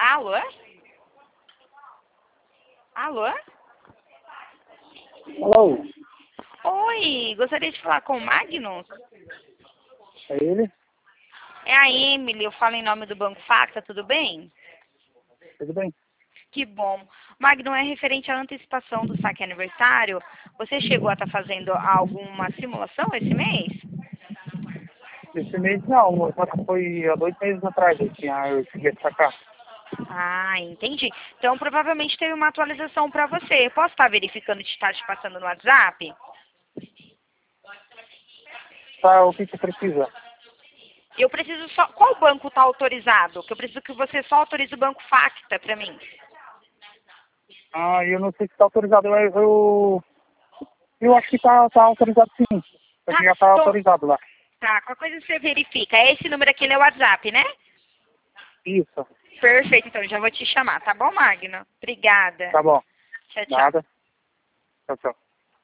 Alô? Alô? Alô, Oi, gostaria de falar com o Magnus? é ele? É a Emily, eu falo em nome do Banco Facta, tudo bem? Tudo bem? Que bom. Magnus, é referente à antecipação do saque aniversário. Você chegou a estar fazendo alguma simulação esse mês? Esse mês não, só que foi há 2 meses atrás eu cheguei a sacar. Ah, entendi. Então, provavelmente teve uma atualização para você. Eu posso estar verificando se está te passando no WhatsApp? Tá, o que você precisa? Eu preciso só... Qual banco está autorizado? Que eu preciso que você só autorize o Banco Facta para mim. Ah, eu não sei se está autorizado, eu acho que tá autorizado sim. Eu Tá? já tá Então, autorizado lá. tá, qualquer coisa você verifica. Esse número aqui é o WhatsApp, né? Isso, Perfeito, então já vou te chamar, tá bom, Magno? Obrigada. tá bom. Tchau, tchau. Nada. Tchau, tchau.